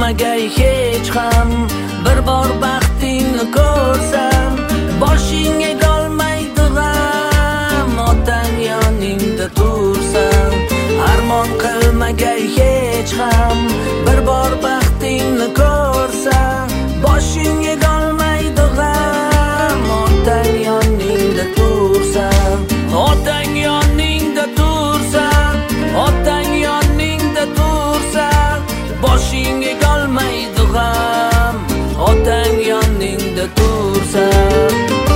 qilmagay hech ham bir bor baxtingni ko'rsam, boshing egolmaydi g'am, otang yoningda tursam. Armon qilmagay hech ham bir bor baxtingni ko'rsam, boshing egolmaydi g'am, otang yoningda tursam. Otang yoningda tursam, otang yoningda tursam, boshing egolmaydi g'am, otang yoningda tursam.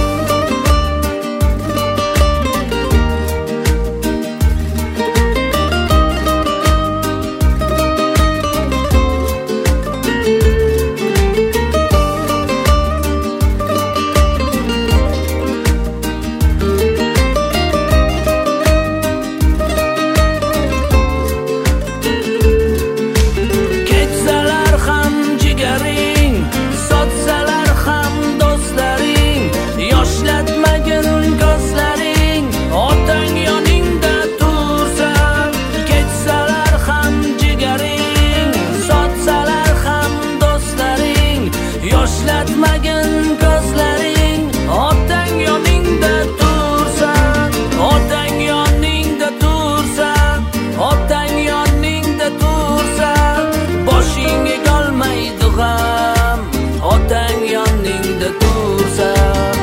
Yoshlatmagin ko'zlaring, otang yoningda tursan, otang yoningda tursan, otang yoningda tursan, boshing egolmaydi g'am, otang yoningda tursan.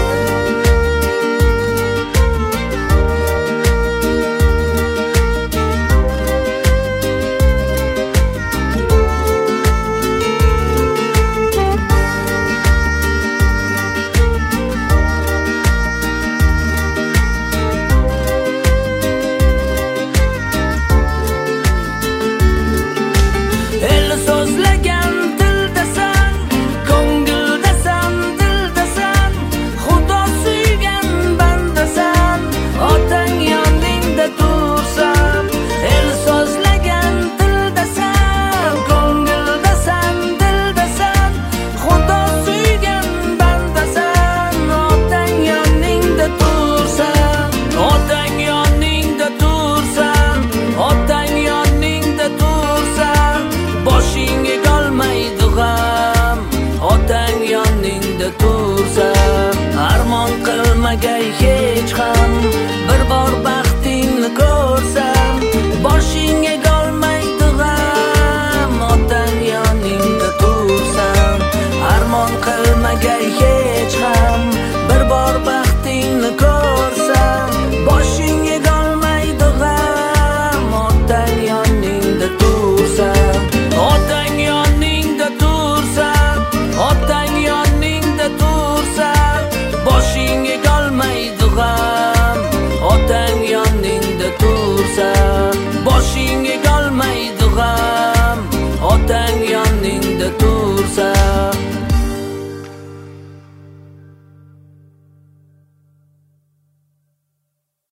Boshing egolmaydi g'am, otang yoningda tursam. Armon qilmagay hech ham bir bor baxtingni ko'rsam, boshing egolmaydi g'am, otang yoningda tursam. Armon qilmagay